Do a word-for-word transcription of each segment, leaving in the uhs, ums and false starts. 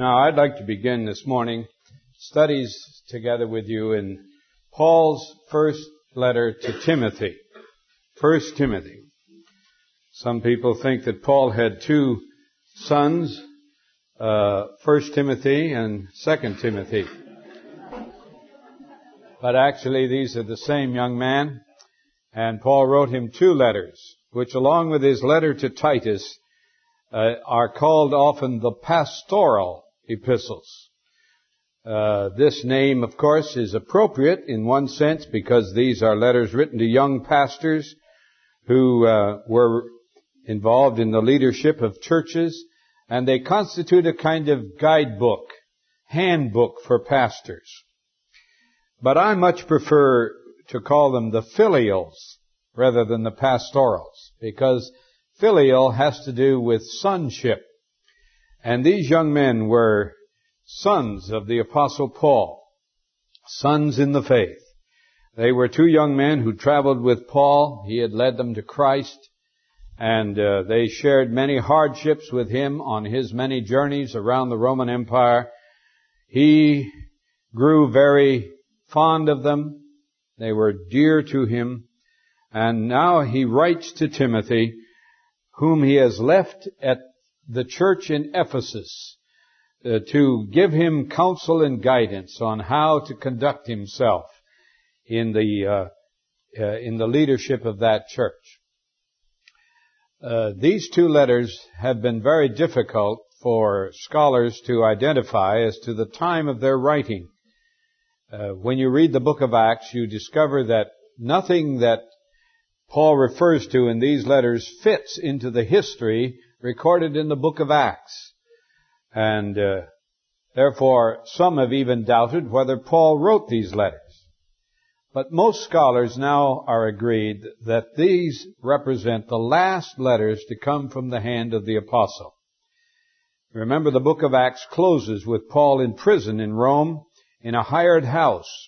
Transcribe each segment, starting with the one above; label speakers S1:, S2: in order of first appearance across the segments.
S1: Now, I'd like to begin this morning studies together with you in Paul's first letter to Timothy. First Timothy. Some people think that Paul had two sons, uh, First Timothy and Second Timothy. But actually, these are the same young man, and Paul wrote him two letters, which along with his letter to Titus, uh, are called often the pastoral epistles. Uh, this name, of course, is appropriate in one sense because these are letters written to young pastors who uh, were involved in the leadership of churches, and they constitute a kind of guidebook, handbook for pastors. But I much prefer to call them the filials rather than the pastorals, because filial has to do with sonship. And these young men were sons of the Apostle Paul, sons in the faith. They were two young men who traveled with Paul. He had led them to Christ, and uh, they shared many hardships with him on his many journeys around the Roman Empire. He grew very fond of them. They were dear to him. And now he writes to Timothy, whom he has left at the church in Ephesus, uh, to give him counsel and guidance on how to conduct himself in the uh, uh, in the leadership of that church. Uh, these two letters have been very difficult for scholars to identify as to the time of their writing. Uh, when you read the book of Acts, you discover that nothing that Paul refers to in these letters fits into the history recorded in the book of Acts. And uh, therefore, some have even doubted whether Paul wrote these letters. But most scholars now are agreed that these represent the last letters to come from the hand of the apostle. Remember, the book of Acts closes with Paul in prison in Rome in a hired house.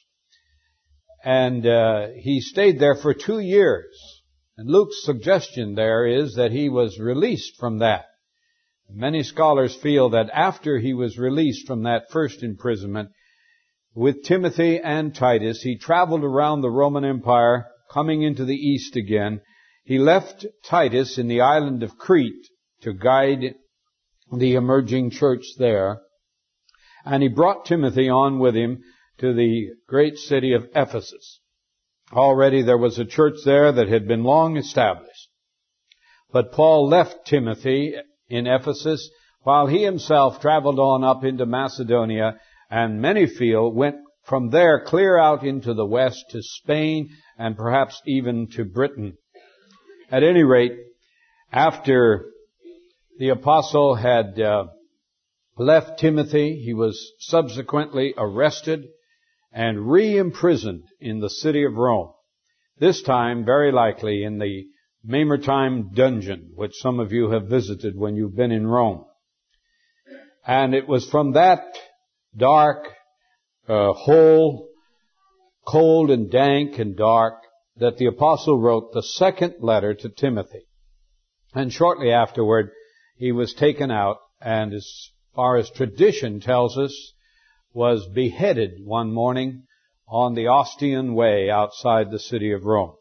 S1: And uh, he stayed there for two years. And Luke's suggestion there is that he was released from that. Many scholars feel that after he was released from that first imprisonment, with Timothy and Titus, he traveled around the Roman Empire, coming into the east again. He left Titus in the island of Crete to guide the emerging church there. And he brought Timothy on with him to the great city of Ephesus. Already there was a church there that had been long established. But Paul left Timothy in Ephesus while he himself traveled on up into Macedonia, and many feel went from there clear out into the west to Spain and perhaps even to Britain. At any rate, after the apostle had uh, left Timothy, he was subsequently arrested and re-imprisoned in the city of Rome. This time, very likely, in the Mamertine dungeon, which some of you have visited when you've been in Rome. And it was from that dark uh, hole, cold and dank and dark, that the apostle wrote the second letter to Timothy. And shortly afterward, he was taken out, and as far as tradition tells us, was beheaded one morning on the Ostian Way outside the city of Rome.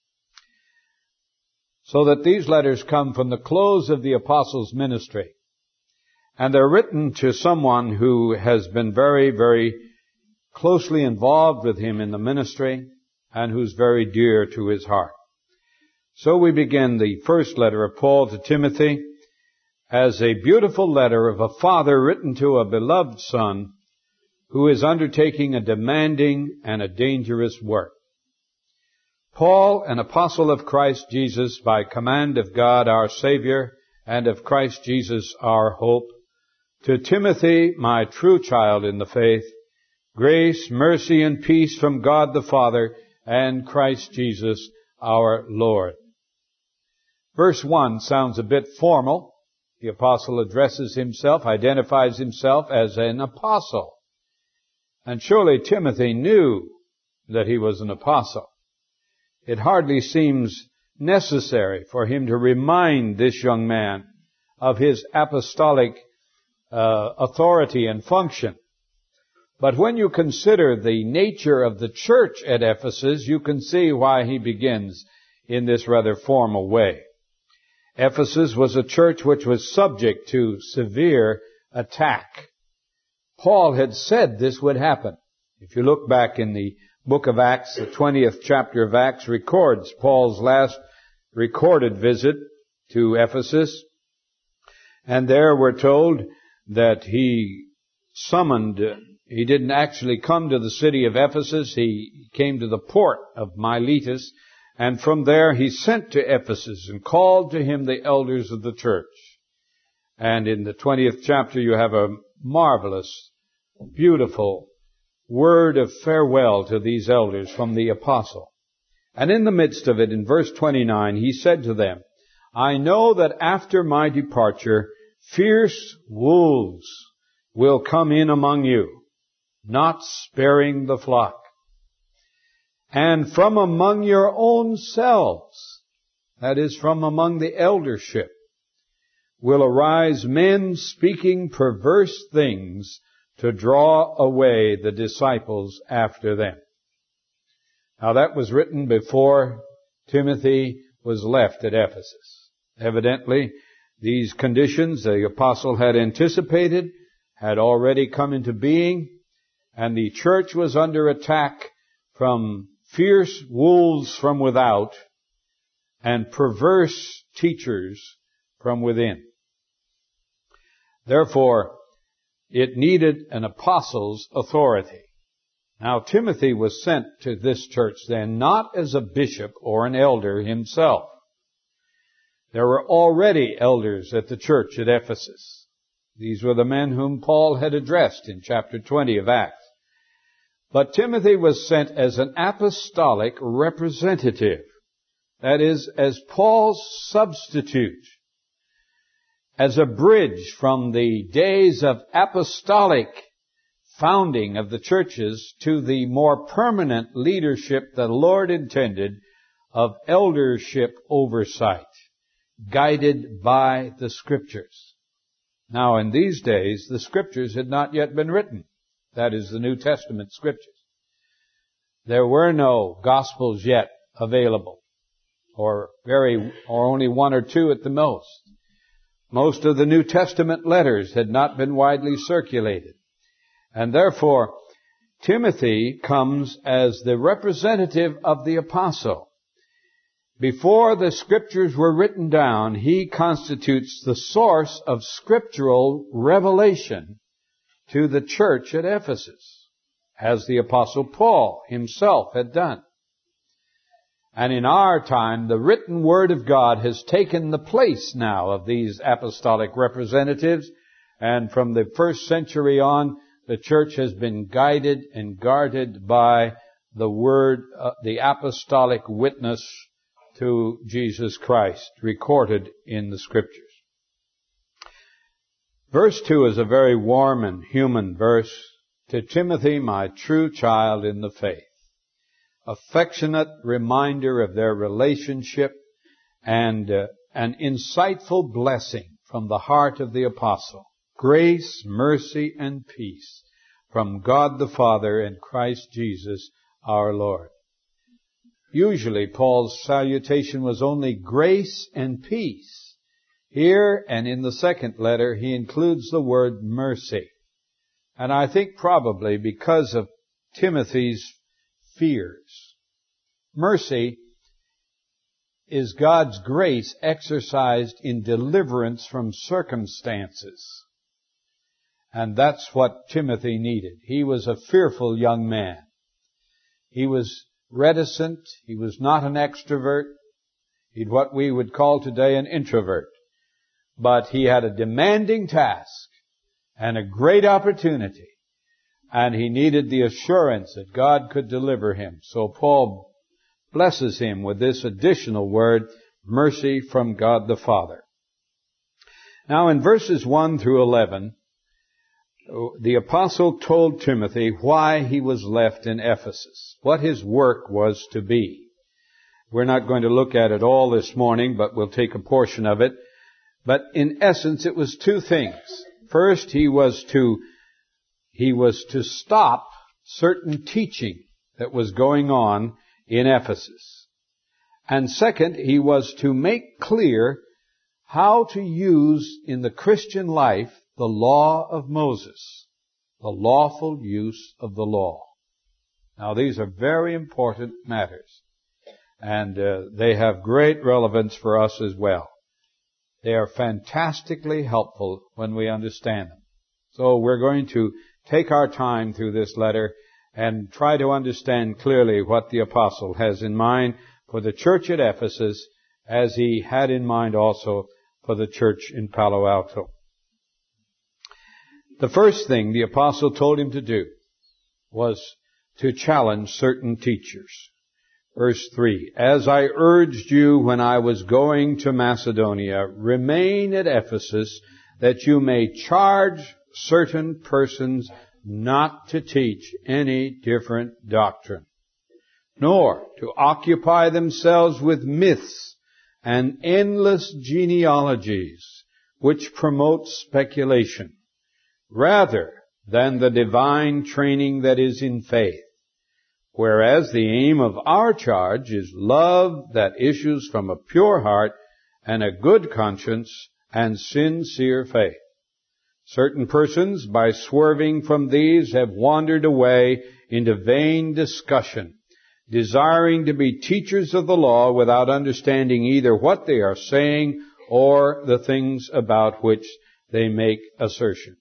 S1: So that these letters come from the close of the apostles' ministry. And they're written to someone who has been very, very closely involved with him in the ministry and who's very dear to his heart. So we begin the first letter of Paul to Timothy as a beautiful letter of a father written to a beloved son who is undertaking a demanding and a dangerous work. Paul, an apostle of Christ Jesus, by command of God our Savior, and of Christ Jesus our hope, to Timothy, my true child in the faith, grace, mercy, and peace from God the Father and Christ Jesus our Lord. Verse one sounds a bit formal. The apostle addresses himself, identifies himself as an apostle. And surely Timothy knew that he was an apostle. It hardly seems necessary for him to remind this young man of his apostolic uh, authority and function. But when you consider the nature of the church at Ephesus, you can see why he begins in this rather formal way. Ephesus was a church which was subject to severe attack. Paul had said this would happen. If you look back in the book of Acts, the twentieth chapter of Acts records Paul's last recorded visit to Ephesus. And there we're told that he summoned, he didn't actually come to the city of Ephesus, he came to the port of Miletus, and from there he sent to Ephesus and called to him the elders of the church. And in the twentieth chapter you have a marvelous, beautiful word of farewell to these elders from the apostle. And in the midst of it, in verse twenty-nine, he said to them, I know that after my departure, fierce wolves will come in among you, not sparing the flock. And from among your own selves, that is, from among the eldership, will arise men speaking perverse things to draw away the disciples after them. Now that was written before Timothy was left at Ephesus. Evidently, these conditions the apostle had anticipated, had already come into being, and the church was under attack from fierce wolves from without and perverse teachers from within. Therefore, it needed an apostle's authority. Now, Timothy was sent to this church then not as a bishop or an elder himself. There were already elders at the church at Ephesus. These were the men whom Paul had addressed in chapter twenty of Acts. But Timothy was sent as an apostolic representative. That is, as Paul's substitute. As a bridge from the days of apostolic founding of the churches to the more permanent leadership the Lord intended of eldership oversight, guided by the Scriptures. Now, in these days, the Scriptures had not yet been written. That is, the New Testament Scriptures. There were no Gospels yet available, or very, or only one or two at the most. Most of the New Testament letters had not been widely circulated. And therefore, Timothy comes as the representative of the apostle. Before the Scriptures were written down, he constitutes the source of scriptural revelation to the church at Ephesus, as the apostle Paul himself had done. And in our time, the written Word of God has taken the place now of these apostolic representatives. And from the first century on, the church has been guided and guarded by the Word, uh, the apostolic witness to Jesus Christ, recorded in the Scriptures. Verse two is a very warm and human verse. To Timothy, my true child in the faith. Affectionate reminder of their relationship and uh, an insightful blessing from the heart of the apostle. Grace, mercy, and peace from God the Father and Christ Jesus our Lord. Usually Paul's salutation was only grace and peace. Here and in the second letter he includes the word mercy. And I think probably because of Timothy's fears. Mercy is God's grace exercised in deliverance from circumstances. And that's what Timothy needed. He was a fearful young man. He was reticent. He was not an extrovert. He'd what we would call today an introvert. But he had a demanding task and a great opportunity. And he needed the assurance that God could deliver him. So Paul blesses him with this additional word, mercy from God the Father. Now in verses one through eleven, the apostle told Timothy why he was left in Ephesus, what his work was to be. We're not going to look at it all this morning, but we'll take a portion of it. But in essence, it was two things. First, he was to, he was to stop certain teaching that was going on in Ephesus. And second, he was to make clear how to use in the Christian life the law of Moses, the lawful use of the law. Now, these are very important matters, and uh, they have great relevance for us as well. They are fantastically helpful when we understand them. So we're going to take our time through this letter and try to understand clearly what the apostle has in mind for the church at Ephesus, as he had in mind also for the church in Palo Alto. The first thing the apostle told him to do was to challenge certain teachers. Verse three, as I urged you when I was going to Macedonia, remain at Ephesus, that you may charge certain persons not to teach any different doctrine, nor to occupy themselves with myths and endless genealogies, which promote speculation, rather than the divine training that is in faith. Whereas the aim of our charge is love that issues from a pure heart and a good conscience and sincere faith. Certain persons, by swerving from these, have wandered away into vain discussion, desiring to be teachers of the law without understanding either what they are saying or the things about which they make assertions.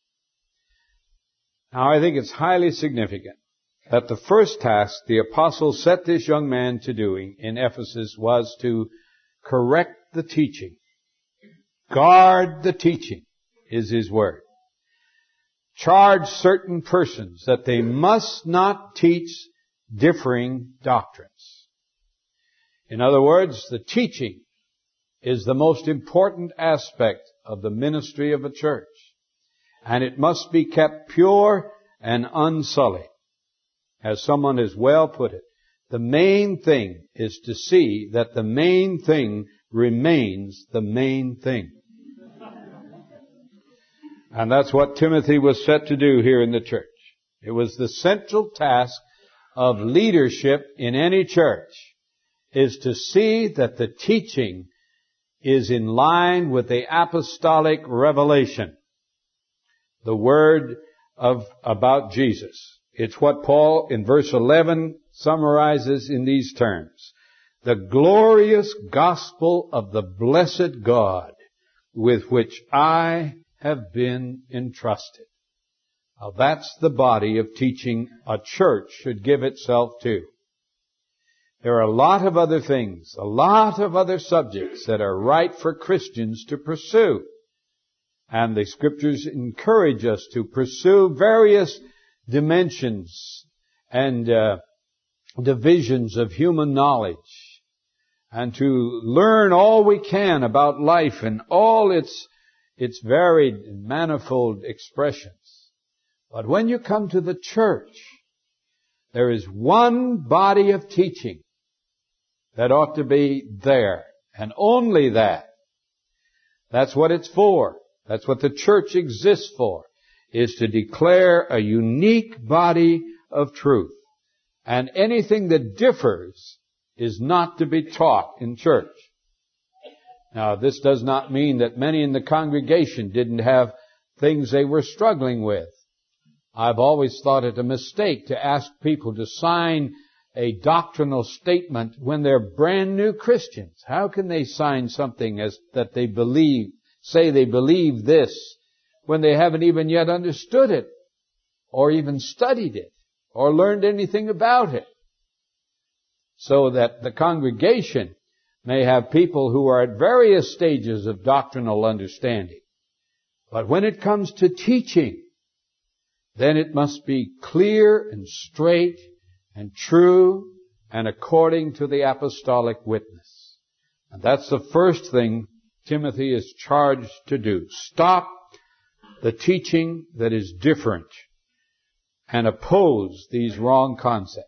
S1: Now, I think it's highly significant that the first task the apostle set this young man to doing in Ephesus was to correct the teaching. Guard the teaching is his word. Charge certain persons that they must not teach differing doctrines. In other words, the teaching is the most important aspect of the ministry of a church, and it must be kept pure and unsullied. As someone has well put it, the main thing is to see that the main thing remains the main thing. And that's what Timothy was set to do here in the church. It was the central task of leadership in any church, is to see that the teaching is in line with the apostolic revelation, the word of about Jesus. It's what Paul in verse eleven summarizes in these terms: the glorious gospel of the blessed God with which I have been entrusted. Now, that's the body of teaching a church should give itself to. There are a lot of other things, a lot of other subjects that are right for Christians to pursue. And the Scriptures encourage us to pursue various dimensions and uh, divisions of human knowledge, and to learn all we can about life and all its its varied and manifold expressions. But when you come to the church, there is one body of teaching that ought to be there, and only that. That's what it's for. That's what the church exists for, is to declare a unique body of truth. And anything that differs is not to be taught in church. Now, this does not mean that many in the congregation didn't have things they were struggling with. I've always thought it a mistake to ask people to sign a doctrinal statement when they're brand new Christians. How can they sign something as that they believe, say they believe this, when they haven't even yet understood it, or even studied it, or learned anything about it? So that the congregation may have people who are at various stages of doctrinal understanding. But when it comes to teaching, then it must be clear and straight and true and according to the apostolic witness. And that's the first thing Timothy is charged to do. Stop the teaching that is different and oppose these wrong concepts.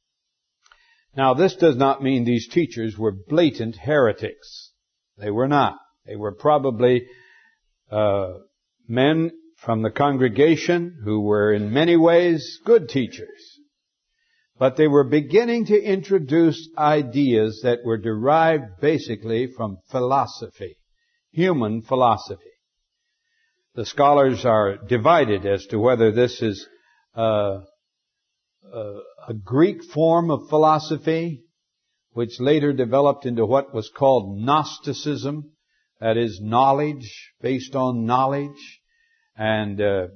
S1: Now, this does not mean these teachers were blatant heretics. They were not. They were probably uh, men from the congregation who were in many ways good teachers. But they were beginning to introduce ideas that were derived basically from philosophy, human philosophy. The scholars are divided as to whether this is uh, uh, a Greek form of philosophy, which later developed into what was called Gnosticism, that is, knowledge, based on knowledge, and uh,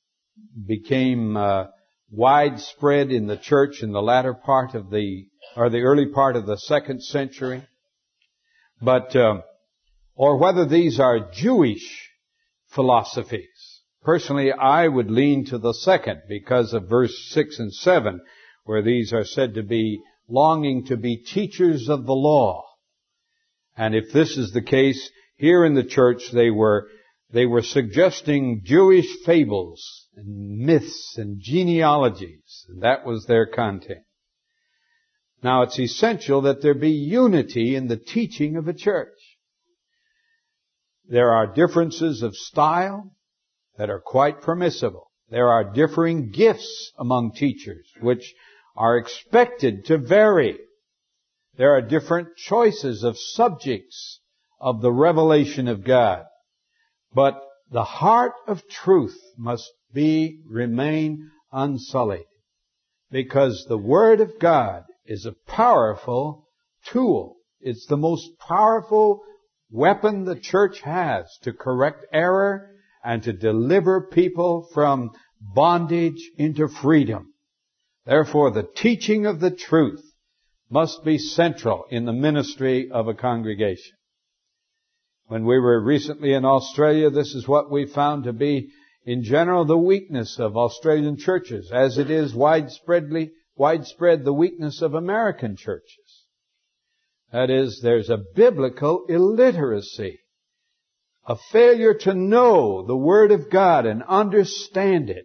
S1: became uh, widespread in the church in the latter part of the, or the early part of the second century. But, uh, or whether these are Jewish philosophies. Personally, I would lean to the second because of verse six and seven, where these are said to be longing to be teachers of the law. And if this is the case, here in the church they were, they were suggesting Jewish fables and myths and genealogies, and that was their content. Now it's essential that there be unity in the teaching of a church. There are differences of style that are quite permissible. There are differing gifts among teachers, which are expected to vary. There are different choices of subjects of the revelation of God. But the heart of truth must be, remain unsullied. Because the Word of God is a powerful tool. It's the most powerful weapon the church has to correct error and to deliver people from bondage into freedom. Therefore, the teaching of the truth must be central in the ministry of a congregation. When we were recently in Australia, this is what we found to be, in general, the weakness of Australian churches, as it is widespreadly, widespread the weakness of American churches. That is, there's a biblical illiteracy, a failure to know the Word of God and understand it.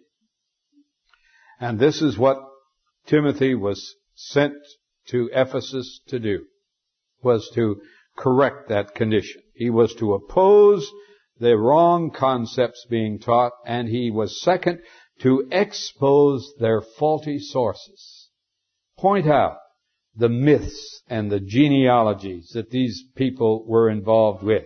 S1: And this is what Timothy was sent to Ephesus to do, was to correct that condition. He was to oppose the wrong concepts being taught, and he was, second, to expose their faulty sources. Point out the myths and the genealogies that these people were involved with.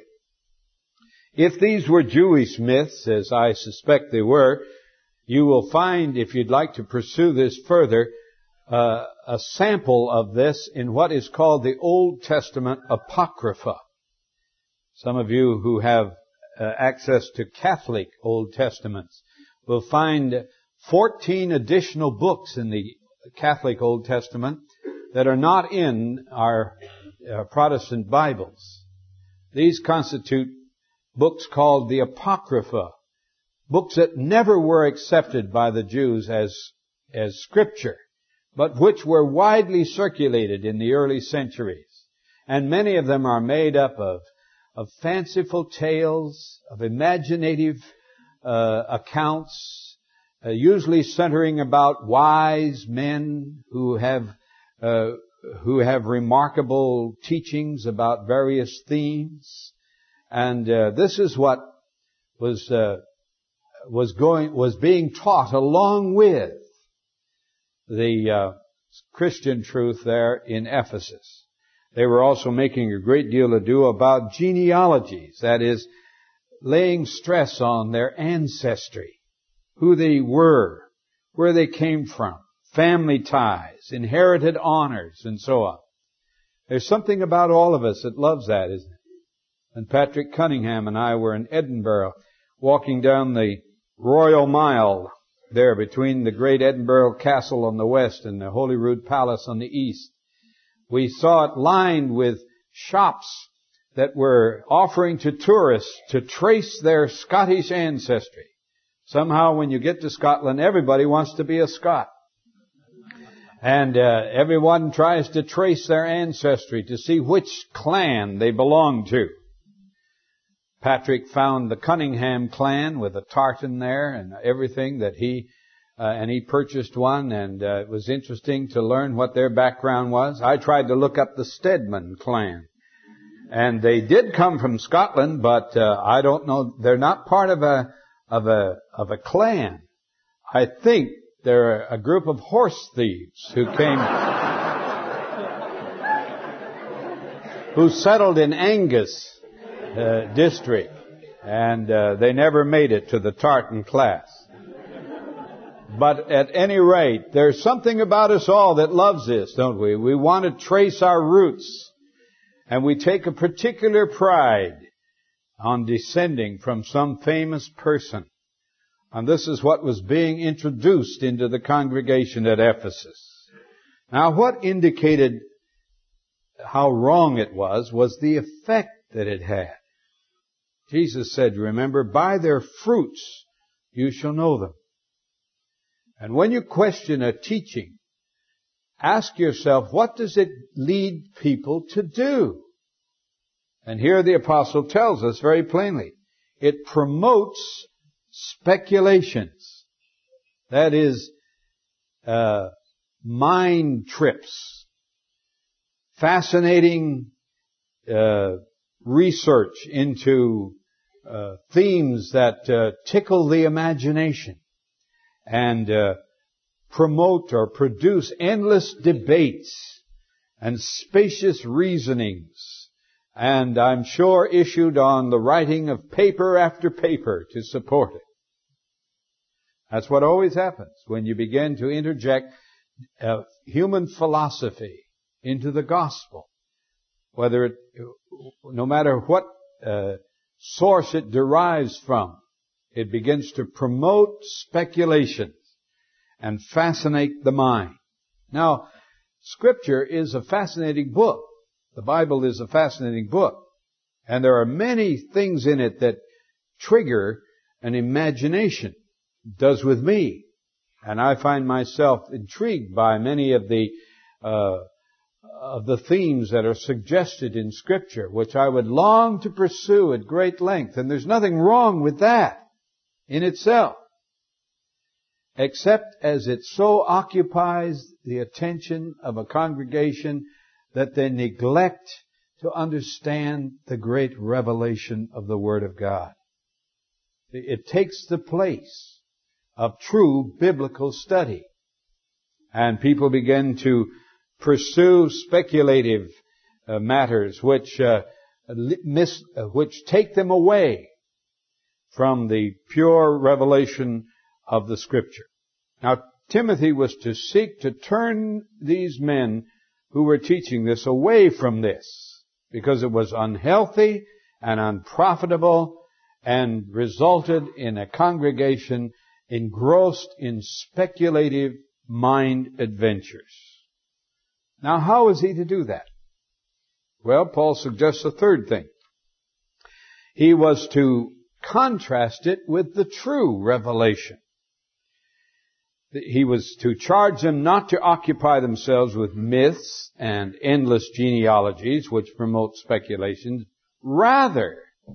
S1: If these were Jewish myths, as I suspect they were, you will find, if you'd like to pursue this further, uh, a sample of this in what is called the Old Testament Apocrypha. Some of you who have uh, access to Catholic Old Testaments will find fourteen additional books in the Catholic Old Testament that are not in our uh, Protestant Bibles. These constitute books called the Apocrypha, books that never were accepted by the Jews as, as scripture, but which were widely circulated in the early centuries. And many of them are made up of, of fanciful tales, of imaginative uh, accounts, uh, usually centering about wise men who have uh, who have remarkable teachings about various themes. And uh, this is what was uh, was going was being taught along with the uh, Christian truth there in Ephesus. They were also making a great deal ado about genealogies, that is, laying stress on their ancestry, who they were, where they came from, family ties, inherited honors, and so on. There's something about all of us that loves that, isn't it? And Patrick Cunningham and I were in Edinburgh, walking down the Royal Mile there between the great Edinburgh Castle on the west and the Holyrood Palace on the east. We saw it lined with shops that were offering to tourists to trace their Scottish ancestry. Somehow when you get to Scotland, everybody wants to be a Scot. And uh, everyone tries to trace their ancestry to see which clan they belong to. Patrick found the Cunningham clan with a tartan there and everything that he, uh, and he purchased one, and uh, it was interesting to learn what their background was. I tried to look up the Stedman clan. And they did come from Scotland, but uh, I don't know, they're not part of a, of a, of a clan. I think they're a group of horse thieves who came, who settled in Angus uh, district, and uh, they never made it to the tartan class. But at any rate, there's something about us all that loves this, don't we? We want to trace our roots, and we take a particular pride on descending from some famous person. And this is what was being introduced into the congregation at Ephesus. Now, what indicated how wrong it was, was the effect that it had. Jesus said, remember, by their fruits you shall know them. And when you question a teaching, ask yourself, what does it lead people to do? And here the apostle tells us very plainly, it promotes speculations. That is, uh, mind trips, fascinating uh, research into uh, themes that uh, tickle the imagination and uh, promote or produce endless debates and spacious reasonings, and I'm sure issued on the writing of paper after paper to support it. That's what always happens when you begin to interject uh, human philosophy into the gospel. Whether it, no matter what uh, source it derives from, it begins to promote speculations and fascinate the mind. Now, Scripture is a fascinating book. The Bible is a fascinating book. And there are many things in it that trigger an imagination. It does with me. And I find myself intrigued by many of the uh, of the themes that are suggested in Scripture, which I would long to pursue at great length. And there's nothing wrong with that in itself, except as it so occupies the attention of a congregation that they neglect to understand the great revelation of the Word of God. It takes the place of true biblical study. And people begin to pursue speculative uh, matters which uh, miss, uh, which take them away from the pure revelation of the Scripture. Now, Timothy was to seek to turn these men who were teaching this away from this, because it was unhealthy and unprofitable and resulted in a congregation engrossed in speculative mind adventures. Now, how is he to do that? Well, Paul suggests a third thing. He was to contrast it with the true revelation. He was to charge them not to occupy themselves with myths and endless genealogies which promote speculations, rather,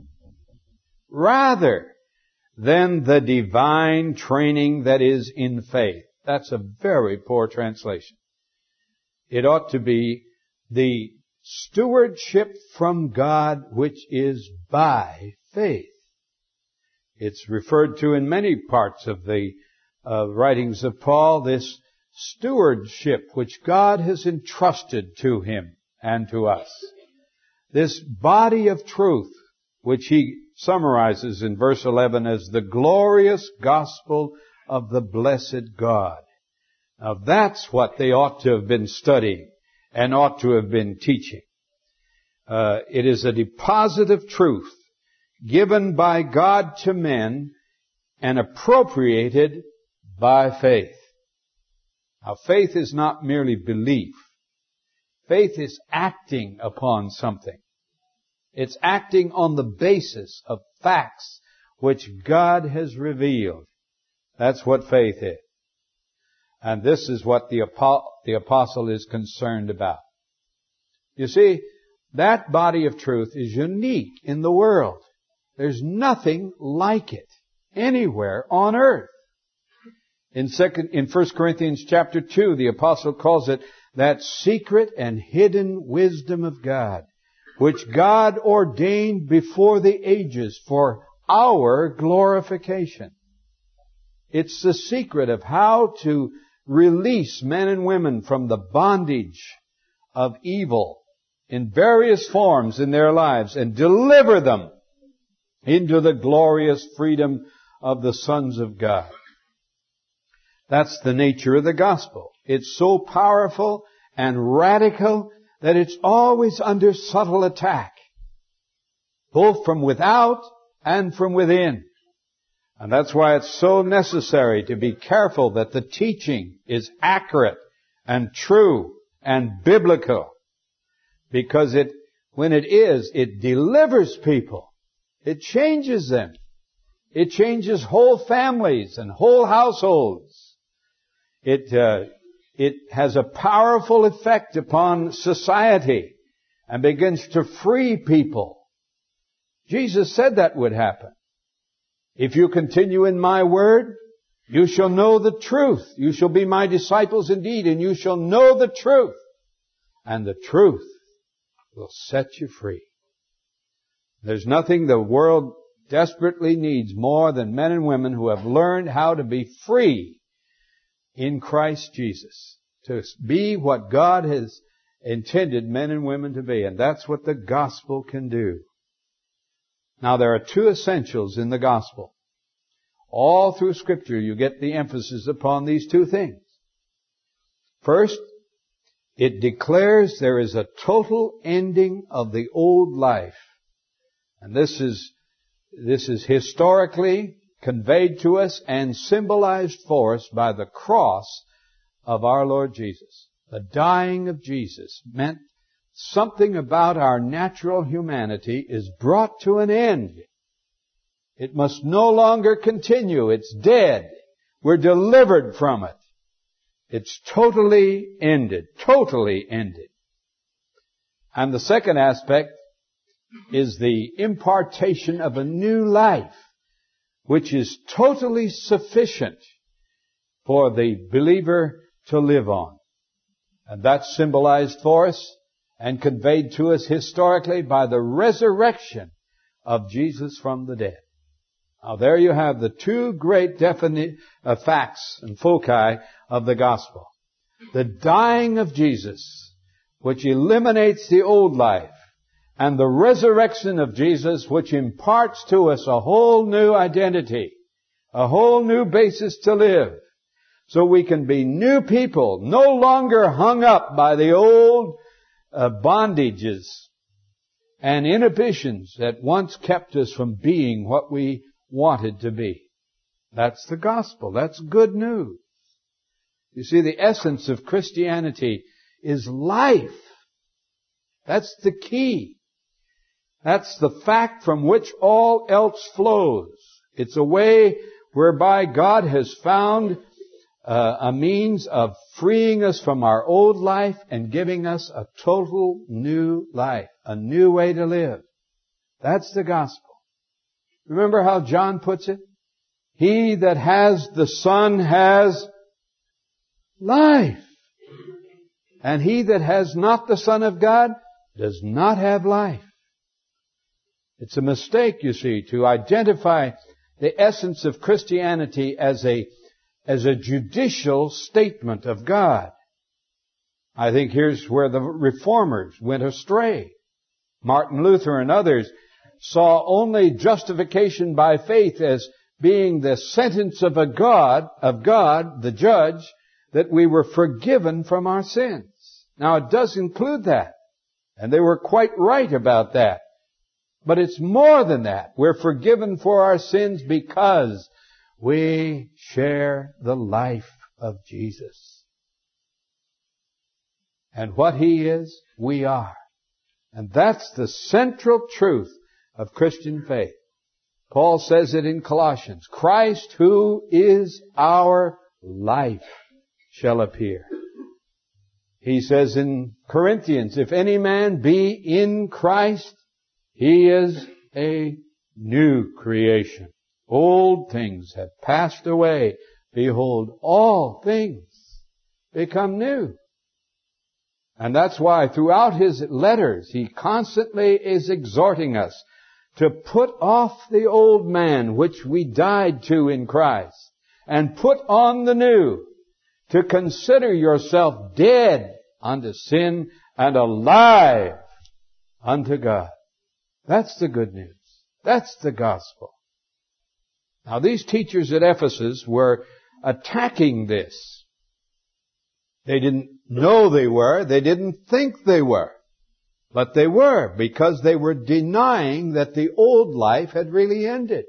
S1: rather than the divine training that is in faith. That's a very poor translation. It ought to be the stewardship from God which is by faith. It's referred to in many parts of the uh, writings of Paul, this stewardship which God has entrusted to him and to us. This body of truth, which he summarizes in verse eleven as the glorious gospel of the blessed God. Now that's what they ought to have been studying and ought to have been teaching. Uh, it is a deposit of truth given by God to men and appropriated by faith. Now, faith is not merely belief. Faith is acting upon something. It's acting on the basis of facts which God has revealed. That's what faith is. And this is what the apostle is concerned about. You see, that body of truth is unique in the world. There's nothing like it anywhere on earth. In second, in First Corinthians chapter two, the apostle calls it that secret and hidden wisdom of God, which God ordained before the ages for our glorification. It's the secret of how to release men and women from the bondage of evil in various forms in their lives and deliver them into the glorious freedom of the sons of God. That's the nature of the gospel. It's so powerful and radical that it's always under subtle attack, both from without and from within. And that's why it's so necessary to be careful that the teaching is accurate and true and biblical. Because it, when it is, it delivers people. It changes them. It changes whole families and whole households. It, uh, it has a powerful effect upon society and begins to free people. Jesus said that would happen. If you continue in my word, you shall know the truth. You shall be my disciples indeed, and you shall know the truth. And the truth will set you free. There's nothing the world desperately needs more than men and women who have learned how to be free in Christ Jesus. To be what God has intended men and women to be. And that's what the gospel can do. Now, there are two essentials in the gospel. All through Scripture, you get the emphasis upon these two things. First, it declares there is a total ending of the old life. And this is, this is historically conveyed to us and symbolized for us by the cross of our Lord Jesus. The dying of Jesus meant something about our natural humanity is brought to an end. It must no longer continue. It's dead. We're delivered from it. It's totally ended. Totally ended. And the second aspect is the impartation of a new life, which is totally sufficient for the believer to live on. And that's symbolized for us and conveyed to us historically by the resurrection of Jesus from the dead. Now there you have the two great definite uh, facts and foci of the gospel. The dying of Jesus, which eliminates the old life, and the resurrection of Jesus, which imparts to us a whole new identity, a whole new basis to live, so we can be new people, no longer hung up by the old uh, bondages and inhibitions that once kept us from being what we wanted to be. That's the gospel. That's good news. You see, the essence of Christianity is life. That's the key. That's the fact from which all else flows. It's a way whereby God has found uh, a means of freeing us from our old life and giving us a total new life, a new way to live. That's the gospel. Remember how John puts it? He that has the Son has life. And he that has not the Son of God does not have life. It's a mistake, you see, to identify the essence of Christianity as a, as a judicial statement of God. I think here's where the reformers went astray. Martin Luther and others saw only justification by faith as being the sentence of a God, of God, the judge, that we were forgiven from our sins. Now it does include that. And they were quite right about that. But it's more than that. We're forgiven for our sins because we share the life of Jesus. And what He is, we are. And that's the central truth of Christian faith. Paul says it in Colossians. Christ, who is our life, shall appear. He says in Corinthians, if any man be in Christ, he is a new creation. Old things have passed away. Behold, all things become new. And that's why throughout his letters, he constantly is exhorting us to put off the old man which we died to in Christ, and put on the new, to consider yourself dead unto sin and alive unto God. That's the good news. That's the gospel. Now these teachers at Ephesus were attacking this. They didn't know they were. They didn't think they were. But they were, because they were denying that the old life had really ended.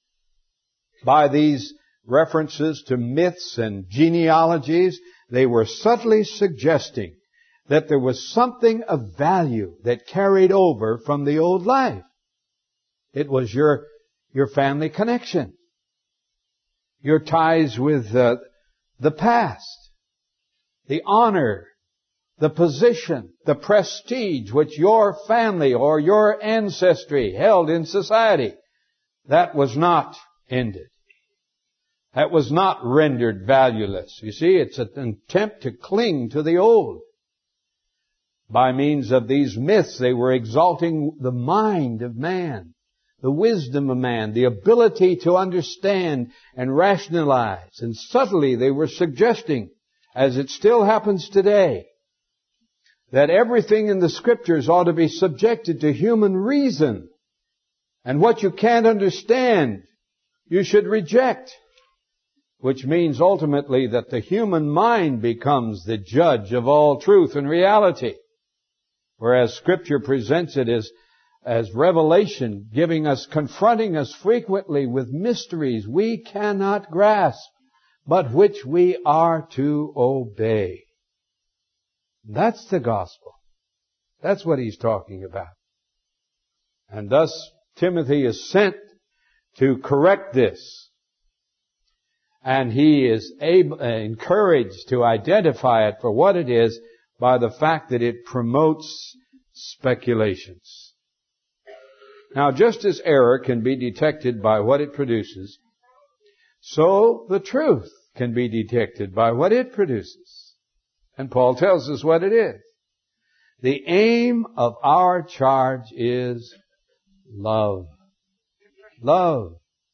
S1: By these references to myths and genealogies, they were subtly suggesting that there was something of value that carried over from the old life. It was your, your family connection, your ties with uh, the past, the honor, the position, the prestige which your family or your ancestry held in society. That was not ended. That was not rendered valueless. You see, it's an attempt to cling to the old. By means of these myths, they were exalting the mind of man, the wisdom of man, the ability to understand and rationalize. And subtly they were suggesting, as it still happens today, that everything in the Scriptures ought to be subjected to human reason. And what you can't understand, you should reject. Which means ultimately that the human mind becomes the judge of all truth and reality. Whereas Scripture presents it as, as revelation, giving us, confronting us frequently with mysteries we cannot grasp, but which we are to obey. That's the gospel. That's what he's talking about. And thus, Timothy is sent to correct this. And he is able, uh, encouraged to identify it for what it is by the fact that it promotes speculations. Now, just as error can be detected by what it produces, so the truth can be detected by what it produces. And Paul tells us what it is. The aim of our charge is love. Love.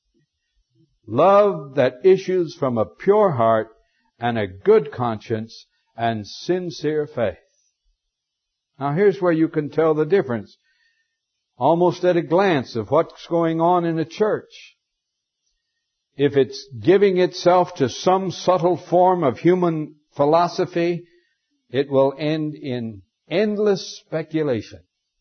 S1: Love that issues from a pure heart and a good conscience and sincere faith. Now here's where you can tell the difference, almost at a glance, of what's going on in a church. If it's giving itself to some subtle form of human philosophy, it will end in endless speculation.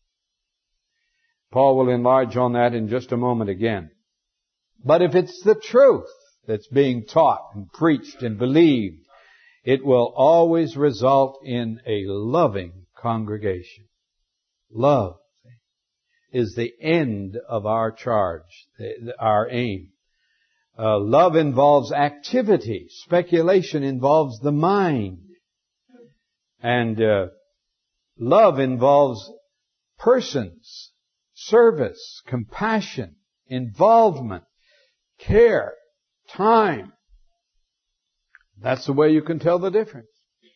S1: Paul will enlarge on that in just a moment again. But if it's the truth that's being taught and preached and believed, it will always result in a loving congregation. Love is the end of our charge, our aim. Uh, love involves activity. Speculation involves the mind. And uh, love involves persons, service, compassion, involvement, care, time. That's the way you can tell the difference.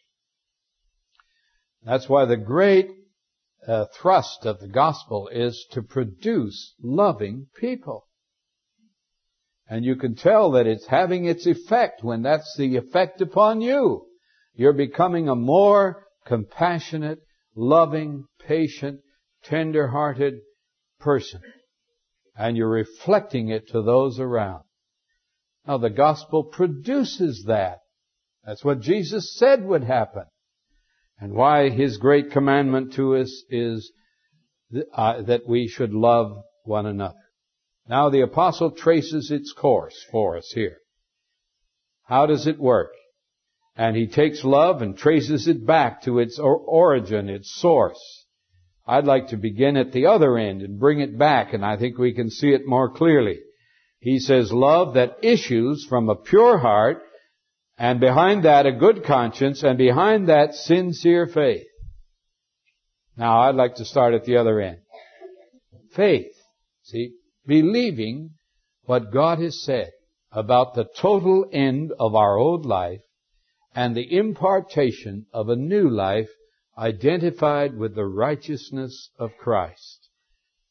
S1: That's why the great uh, thrust of the gospel is to produce loving people. And you can tell that it's having its effect when that's the effect upon you. You're becoming a more compassionate, loving, patient, tender-hearted person. And you're reflecting it to those around. Now the gospel produces that. That's what Jesus said would happen. And why his great commandment to us is th- uh, that we should love one another. Now the apostle traces its course for us here. How does it work? And he takes love and traces it back to its or- origin, its source. I'd like to begin at the other end and bring it back, and I think we can see it more clearly. He says love that issues from a pure heart, and behind that a good conscience, and behind that sincere faith. Now I'd like to start at the other end. Faith. See, believing what God has said about the total end of our old life and the impartation of a new life identified with the righteousness of Christ.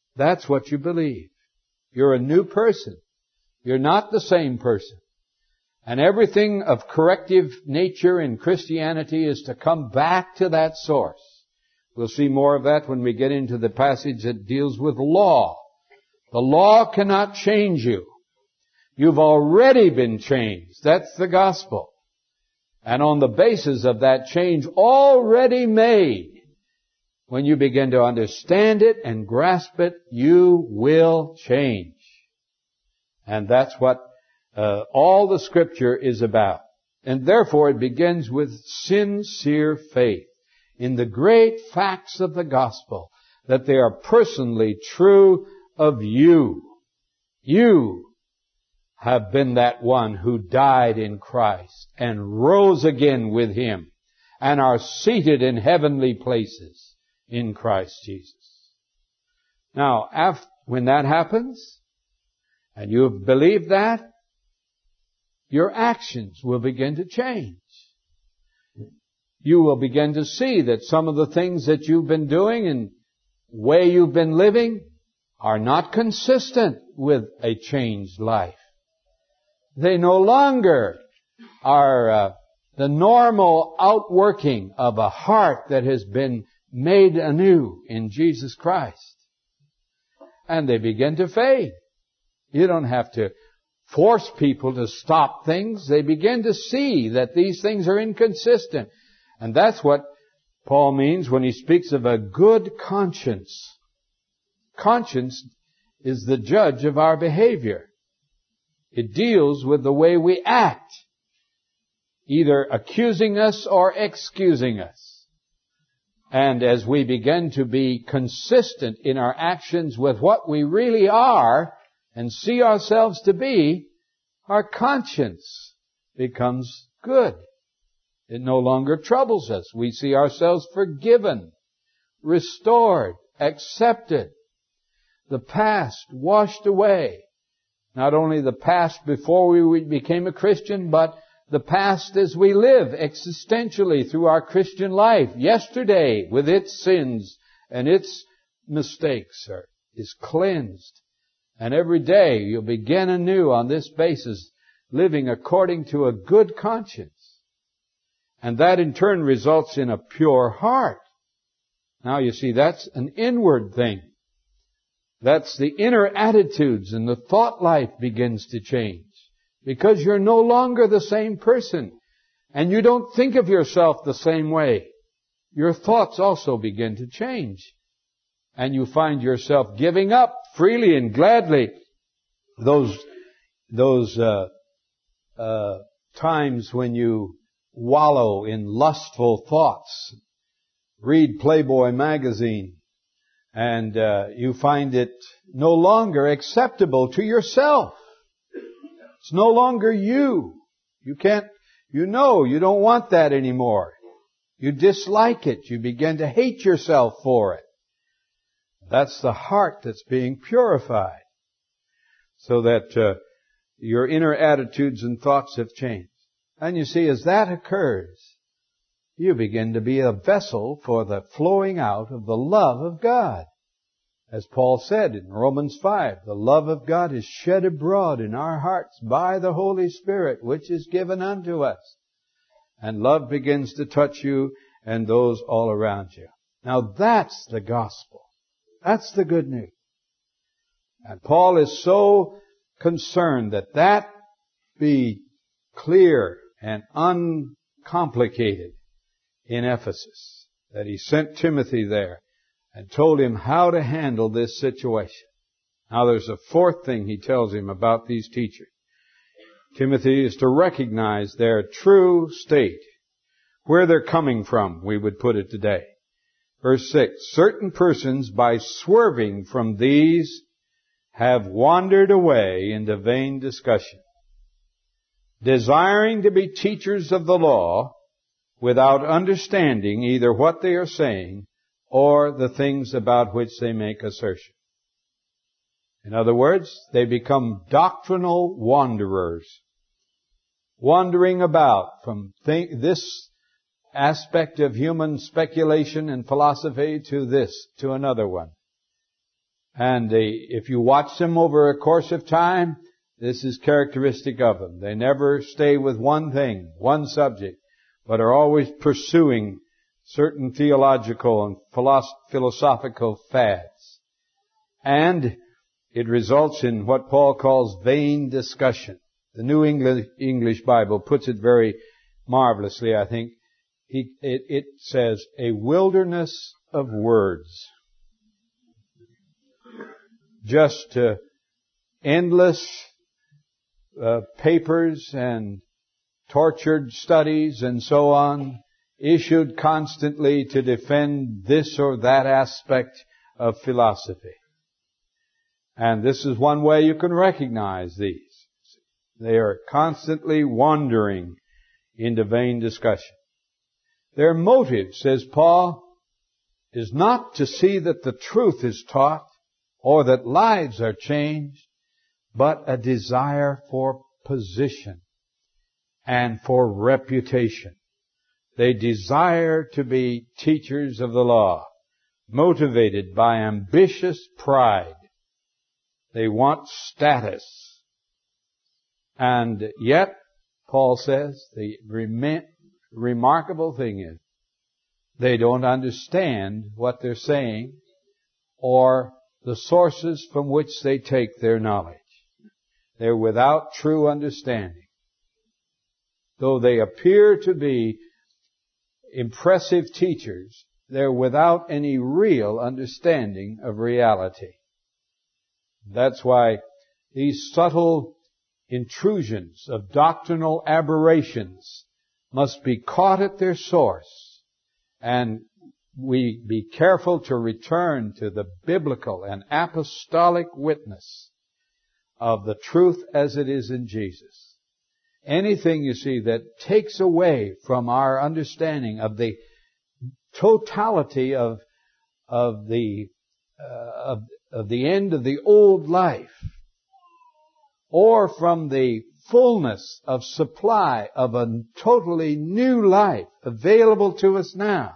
S1: That's what you believe. You're a new person. You're not the same person. And everything of corrective nature in Christianity is to come back to that source. We'll see more of that when we get into the passage that deals with law. The law cannot change you. You've already been changed. That's the gospel. And on the basis of that change already made, when you begin to understand it and grasp it, you will change. And that's what uh, all the Scripture is about. And therefore it begins with sincere faith in the great facts of the gospel, that they are personally true of you. You have been that one who died in Christ and rose again with Him and are seated in heavenly places in Christ Jesus. Now, after, when that happens, and you have believed that, your actions will begin to change. You will begin to see that some of the things that you've been doing and way you've been living are not consistent with a changed life. They no longer are uh, the normal outworking of a heart that has been made anew in Jesus Christ. And they begin to fade. You don't have to force people to stop things. They begin to see that these things are inconsistent. And that's what Paul means when he speaks of a good conscience. Conscience is the judge of our behavior. It deals with the way we act, either accusing us or excusing us. And as we begin to be consistent in our actions with what we really are and see ourselves to be, our conscience becomes good. It no longer troubles us. We see ourselves forgiven, restored, accepted. The past washed away. Not only the past before we became a Christian, but the past as we live existentially through our Christian life. Yesterday, with its sins and its mistakes, are, is cleansed. And every day you'll begin anew on this basis, living according to a good conscience. And that in turn results in a pure heart. Now you see, that's an inward thing. That's the inner attitudes, and the thought life begins to change. Because you're no longer the same person. And you don't think of yourself the same way. Your thoughts also begin to change. And you find yourself giving up freely and gladly those, those, uh, uh, times when you wallow in lustful thoughts. Read Playboy magazine, and uh, you find it no longer acceptable to yourself. It's no longer you. You can't, you know, you don't want that anymore. You dislike it. You begin to hate yourself for it. That's the heart that's being purified, so that uh, your inner attitudes and thoughts have changed. And you see, as that occurs, you begin to be a vessel for the flowing out of the love of God. As Paul said in Romans five, the love of God is shed abroad in our hearts by the Holy Spirit, which is given unto us. And love begins to touch you and those all around you. Now that's the gospel. That's the good news. And Paul is so concerned that that be clear and uncomplicated in Ephesus, that he sent Timothy there and told him how to handle this situation. Now there's a fourth thing he tells him about these teachers. Timothy is to recognize their true state, where they're coming from, we would put it today. Verse six, certain persons by swerving from these have wandered away into vain discussion, desiring to be teachers of the law without understanding either what they are saying or the things about which they make assertion. In other words, they become doctrinal wanderers, wandering about from th- this aspect of human speculation and philosophy to this, to another one. And they, if you watch them over a course of time, this is characteristic of them. They never stay with one thing, one subject, but are always pursuing certain theological and philosophical fads. And it results in what Paul calls vain discussion. The New English, English Bible puts it very marvelously, I think. He, it, it says, a wilderness of words. Just uh, endless uh, papers and tortured studies and so on, issued constantly to defend this or that aspect of philosophy. And this is one way you can recognize these. They are constantly wandering into vain discussion. Their motive, says Paul, is not to see that the truth is taught or that lives are changed, but a desire for position and for reputation. They desire to be teachers of the law, motivated by ambitious pride. They want status. And yet, Paul says, the rem- remarkable thing is, they don't understand what they're saying or the sources from which they take their knowledge. They're without true understanding. Though they appear to be impressive teachers, they're without any real understanding of reality. That's why these subtle intrusions of doctrinal aberrations must be caught at their source, and we be careful to return to the biblical and apostolic witness of the truth as it is in Jesus. Anything, you see, that takes away from our understanding of the totality of of the uh, of, of the end of the old life, or from the fullness of supply of a totally new life available to us now,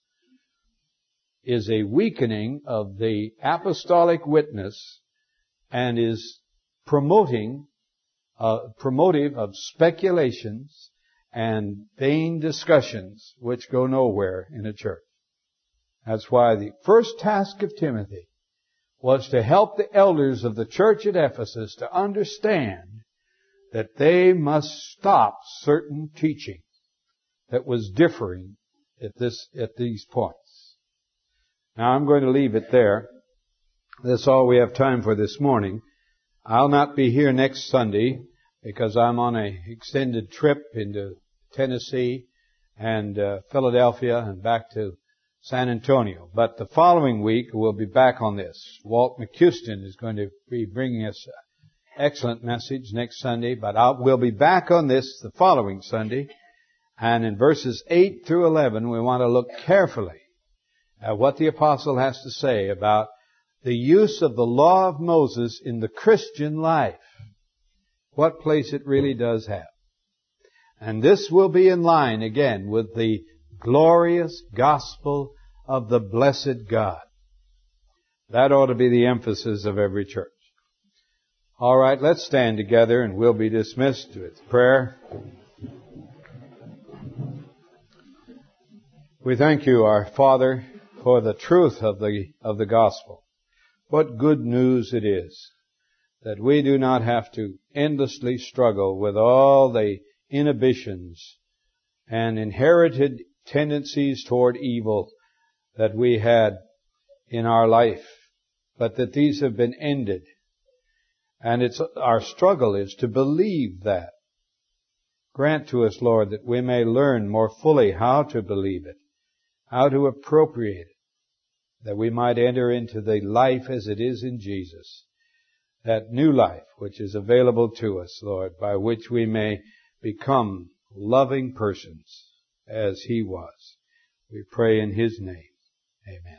S1: is a weakening of the apostolic witness and is promoting, uh, promotive of speculations and vain discussions which go nowhere in a church. That's why the first task of Timothy was to help the elders of the church at Ephesus to understand that they must stop certain teaching that was differing at this, at these points. Now I'm going to leave it there. That's all we have time for this morning. I'll not be here next Sunday because I'm on an extended trip into Tennessee and uh, Philadelphia and back to San Antonio. But the following week we'll be back on this. Walt McCuston is going to be bringing us an excellent message next Sunday, but I'll, we'll be back on this the following Sunday. And in verses eight through eleven we want to look carefully at what the apostle has to say about the use of the law of Moses in the Christian life. What place it really does have. And this will be in line again with the glorious gospel of the blessed God. That ought to be the emphasis of every church. All right, let's stand together and we'll be dismissed with prayer. We thank you, our Father, for the truth of the of the gospel. What good news it is that we do not have to endlessly struggle with all the inhibitions and inherited tendencies toward evil that we had in our life, but that these have been ended. And it's our struggle is to believe that. Grant to us, Lord, that we may learn more fully how to believe it, how to appropriate it, that we might enter into the life as it is in Jesus, that new life which is available to us, Lord, by which we may become loving persons as He was. We pray in His name. Amen.